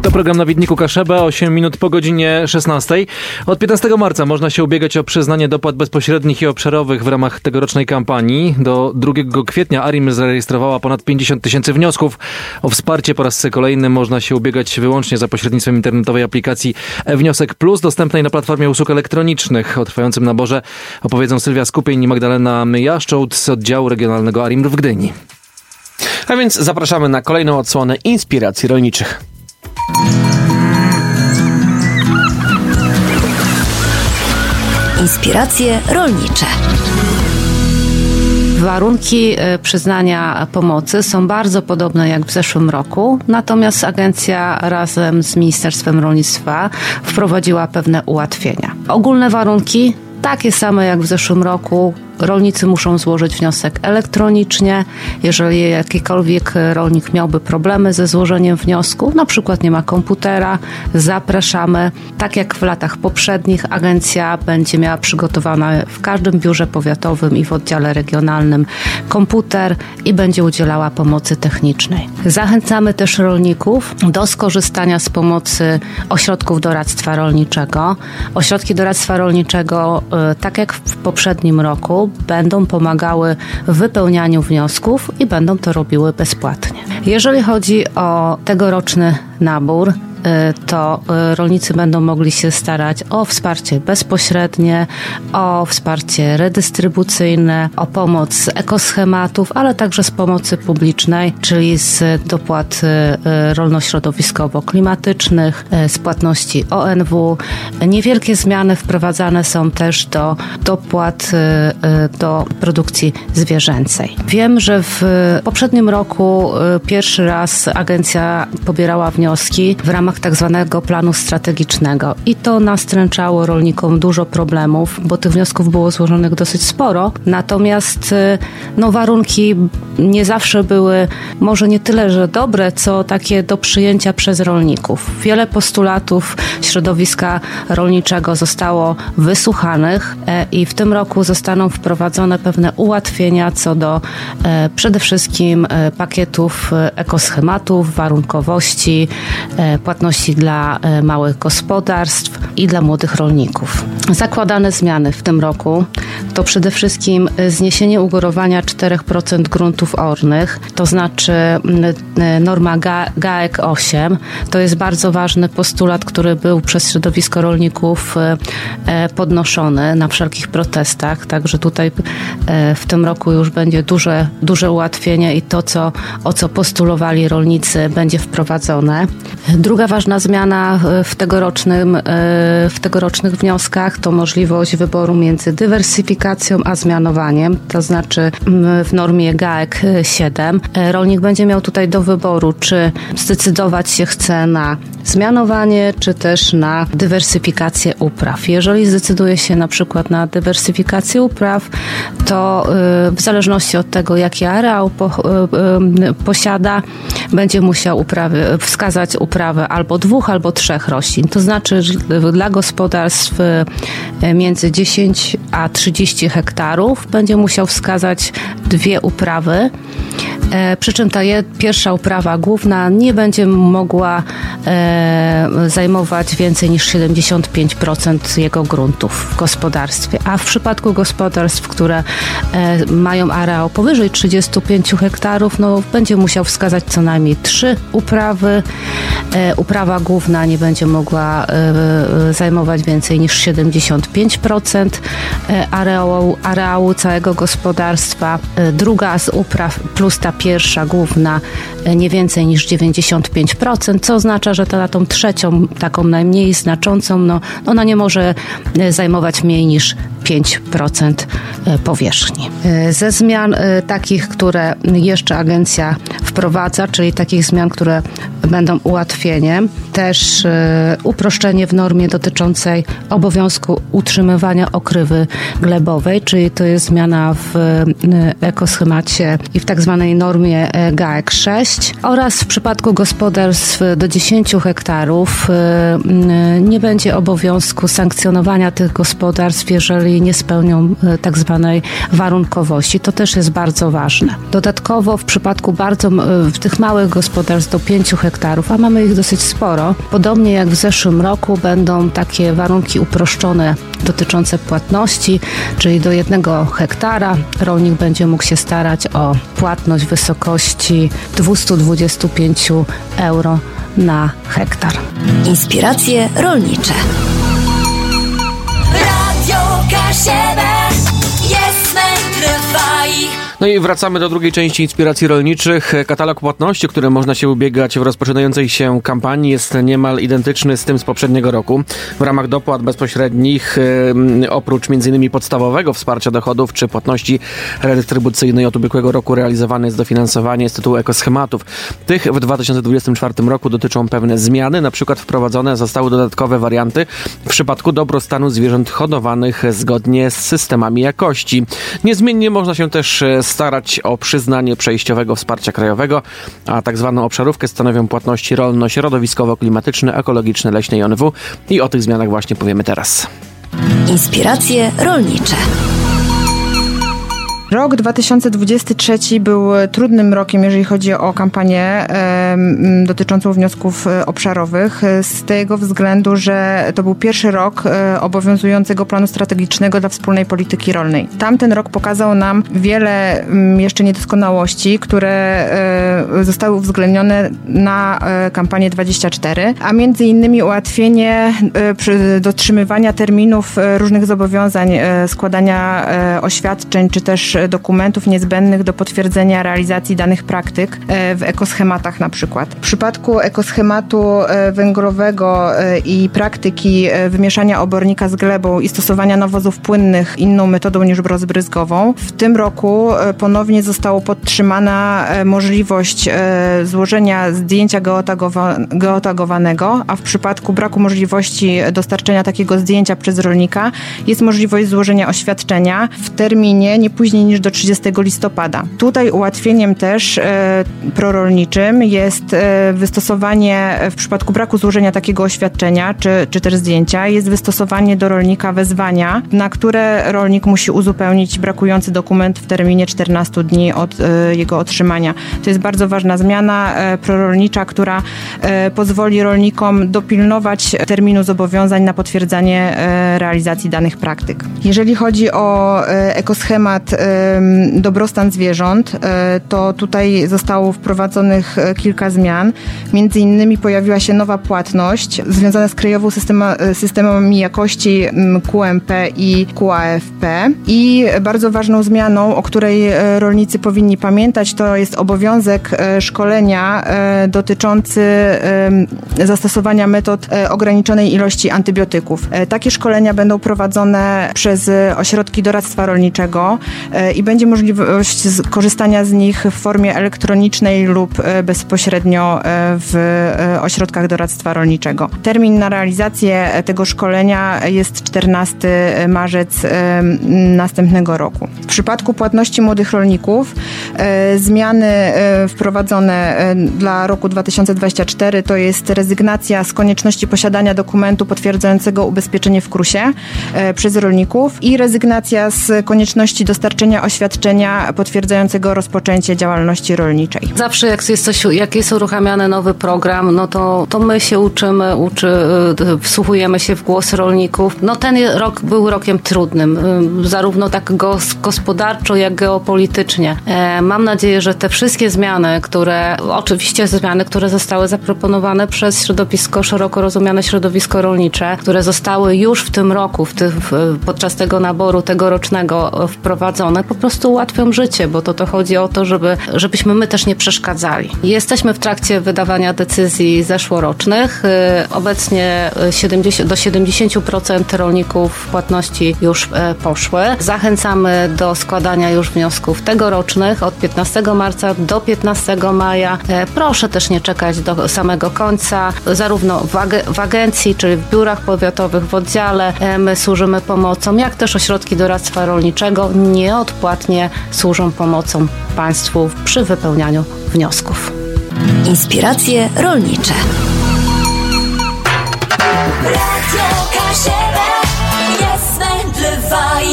To program na Widniku Kaszebę, 8 minut po godzinie 16. Od 15 marca można się ubiegać o przyznanie dopłat bezpośrednich i obszarowych w ramach tegorocznej kampanii. Do 2 kwietnia ARiMR zarejestrowała ponad 50 000 wniosków. O wsparcie po raz kolejny można się ubiegać wyłącznie za pośrednictwem internetowej aplikacji Wniosek Plus, dostępnej na platformie usług elektronicznych. O trwającym naborze opowiedzą Sylwia Skupień i Magdalena Jaszczołt z oddziału regionalnego ARiMR w Gdyni. A więc zapraszamy na kolejną odsłonę inspiracji rolniczych. Inspiracje rolnicze. Warunki przyznania pomocy są bardzo podobne jak w zeszłym roku, natomiast agencja razem z Ministerstwem Rolnictwa wprowadziła pewne ułatwienia. Ogólne warunki takie same jak w zeszłym roku. Rolnicy muszą złożyć wniosek elektronicznie. Jeżeli jakikolwiek rolnik miałby problemy ze złożeniem wniosku, na przykład nie ma komputera, zapraszamy. Tak jak w latach poprzednich, agencja będzie miała przygotowany w każdym biurze powiatowym i w oddziale regionalnym komputer i będzie udzielała pomocy technicznej. Zachęcamy też rolników do skorzystania z pomocy ośrodków doradztwa rolniczego. Ośrodki doradztwa rolniczego, tak jak w poprzednim roku, będą pomagały w wypełnianiu wniosków i będą to robiły bezpłatnie. Jeżeli chodzi o tegoroczny nabór, to rolnicy będą mogli się starać o wsparcie bezpośrednie, o wsparcie redystrybucyjne, o pomoc z ekoschematów, ale także z pomocy publicznej, czyli z dopłat rolno-środowiskowo-klimatycznych, z płatności ONW. Niewielkie zmiany wprowadzane są też do dopłat do produkcji zwierzęcej. Wiem, że w poprzednim roku pierwszy raz agencja pobierała wnioski w ramach tak zwanego planu strategicznego i to nastręczało rolnikom dużo problemów, bo tych wniosków było złożonych dosyć sporo, natomiast warunki nie zawsze były może nie tyle, że dobre, co takie do przyjęcia przez rolników. Wiele postulatów środowiska rolniczego zostało wysłuchanych i w tym roku zostaną wprowadzone pewne ułatwienia co do przede wszystkim pakietów ekoschematów, warunkowości, płatności dla małych gospodarstw i dla młodych rolników. Zakładane zmiany w tym roku to przede wszystkim zniesienie ugorowania 4% gruntów ornych, to znaczy norma GAEK 8. To jest bardzo ważny postulat, który był przez środowisko rolników podnoszony na wszelkich protestach, także tutaj w tym roku już będzie duże ułatwienie i to, o co postulowali rolnicy, będzie wprowadzone. Druga ważna zmiana w tegorocznych wnioskach to możliwość wyboru między dywersyfikacją a zmianowaniem, to znaczy w normie GAEK 7. Rolnik będzie miał tutaj do wyboru, czy zdecydować się chce na zmianowanie, czy też na dywersyfikację upraw. Jeżeli zdecyduje się na przykład na dywersyfikację upraw, to w zależności od tego, jaki areał posiada, będzie musiał wskazać uprawę albo 2, albo 3 roślin. To znaczy, że dla gospodarstw między 10 a 30 hektarów będzie musiał wskazać 2 uprawy, przy czym ta pierwsza uprawa główna nie będzie mogła zajmować więcej niż 75% jego gruntów w gospodarstwie. A w przypadku gospodarstw, które mają areał powyżej 35 hektarów, będzie musiał wskazać co najmniej 3 uprawy. Uprawa główna nie będzie mogła zajmować więcej niż 75% areału całego gospodarstwa. Druga z upraw plus ta pierwsza główna nie więcej niż 95%, co oznacza, że na tą trzecią, taką najmniej znaczącą, ona nie może zajmować mniej niż 5% powierzchni. Ze zmian takich, które jeszcze agencja wprowadza, czyli takich zmian, które będą ułatwieniem, też uproszczenie w normie dotyczącej obowiązku utrzymywania okrywy glebowej, czyli to jest zmiana w ekoschemacie i w tak zwanej normie GAEK 6 oraz w przypadku gospodarstw do 10 hektarów nie będzie obowiązku sankcjonowania tych gospodarstw, jeżeli nie spełnią tak zwanej warunkowości. To też jest bardzo ważne. Dodatkowo w przypadku bardzo w tych małych gospodarstw do 5 hektarów, a mamy ich dosyć sporo, podobnie jak w zeszłym roku będą takie warunki uproszczone dotyczące płatności, czyli do 1 hektara rolnik będzie mógł się starać o płatność w wysokości 225 euro na hektar. Inspiracje rolnicze. Radio Kasiebe, trwaj. No i wracamy do drugiej części inspiracji rolniczych. Katalog płatności, o który można się ubiegać w rozpoczynającej się kampanii, jest niemal identyczny z tym z poprzedniego roku. W ramach dopłat bezpośrednich, oprócz m.in. podstawowego wsparcia dochodów czy płatności redystrybucyjnej od ubiegłego roku, realizowane jest dofinansowanie z tytułu ekoschematów. Tych w 2024 roku dotyczą pewne zmiany. Na przykład wprowadzone zostały dodatkowe warianty w przypadku dobrostanu zwierząt hodowanych zgodnie z systemami jakości. Niezmiennie można się też starać o przyznanie przejściowego wsparcia krajowego, a tak zwaną obszarówkę stanowią płatności rolno-środowiskowo-klimatyczne, ekologiczne, leśne i ONW. I o tych zmianach właśnie powiemy teraz. Inspiracje rolnicze. Rok 2023 był trudnym rokiem, jeżeli chodzi o kampanię dotyczącą wniosków obszarowych, z tego względu, że to był pierwszy rok obowiązującego planu strategicznego dla wspólnej polityki rolnej. Tamten rok pokazał nam wiele jeszcze niedoskonałości, które zostały uwzględnione na kampanię 24, a między innymi ułatwienie dotrzymywania terminów różnych zobowiązań, składania oświadczeń, czy też dokumentów niezbędnych do potwierdzenia realizacji danych praktyk w ekoschematach na przykład. W przypadku ekoschematu węglowego i praktyki wymieszania obornika z glebą i stosowania nawozów płynnych inną metodą niż rozbryzgową, w tym roku ponownie została podtrzymana możliwość złożenia zdjęcia geotagowanego, a w przypadku braku możliwości dostarczenia takiego zdjęcia przez rolnika jest możliwość złożenia oświadczenia w terminie nie później niż do 30 listopada. Tutaj ułatwieniem też prorolniczym jest wystosowanie w przypadku braku złożenia takiego oświadczenia czy też zdjęcia, jest wystosowanie do rolnika wezwania, na które rolnik musi uzupełnić brakujący dokument w terminie 14 dni od jego otrzymania. To jest bardzo ważna zmiana prorolnicza, która pozwoli rolnikom dopilnować terminu zobowiązań na potwierdzanie realizacji danych praktyk. Jeżeli chodzi o ekoschemat dobrostan zwierząt, to tutaj zostało wprowadzonych kilka zmian. Między innymi pojawiła się nowa płatność związana z krajową systemami jakości QMP i QAFP. I bardzo ważną zmianą, o której rolnicy powinni pamiętać, to jest obowiązek szkolenia dotyczący zastosowania metod ograniczonej ilości antybiotyków. Takie szkolenia będą prowadzone przez ośrodki doradztwa rolniczego i będzie możliwość korzystania z nich w formie elektronicznej lub bezpośrednio w ośrodkach doradztwa rolniczego. Termin na realizację tego szkolenia jest 14 marzec następnego roku. W przypadku płatności młodych rolników zmiany wprowadzone dla roku 2024 to jest rezygnacja z konieczności posiadania dokumentu potwierdzającego ubezpieczenie w KRUS-ie przez rolników i rezygnacja z konieczności dostarczenia oświadczenia potwierdzającego rozpoczęcie działalności rolniczej. Zawsze jak jest uruchamiany nowy program, no to my się uczymy, wsłuchujemy się w głos rolników. No ten rok był rokiem trudnym, zarówno tak gospodarczo, jak geopolitycznie. Mam nadzieję, że te wszystkie zmiany, które zostały zaproponowane przez środowisko, szeroko rozumiane środowisko rolnicze, które zostały już w tym roku, podczas tego naboru tegorocznego wprowadzone, po prostu ułatwią życie, bo to chodzi o to, żebyśmy my też nie przeszkadzali. Jesteśmy w trakcie wydawania decyzji zeszłorocznych. Obecnie do 70% rolników płatności już poszły. Zachęcamy do składania już wniosków tegorocznych od 15 marca do 15 maja. Proszę też nie czekać do samego końca. Zarówno w agencji, czyli w biurach powiatowych, w oddziale my służymy pomocą, jak też ośrodki doradztwa rolniczego nieodpłatnie służą pomocą państwu przy wypełnianiu wniosków. Inspiracje rolnicze. Radio Kasiebe, jasne,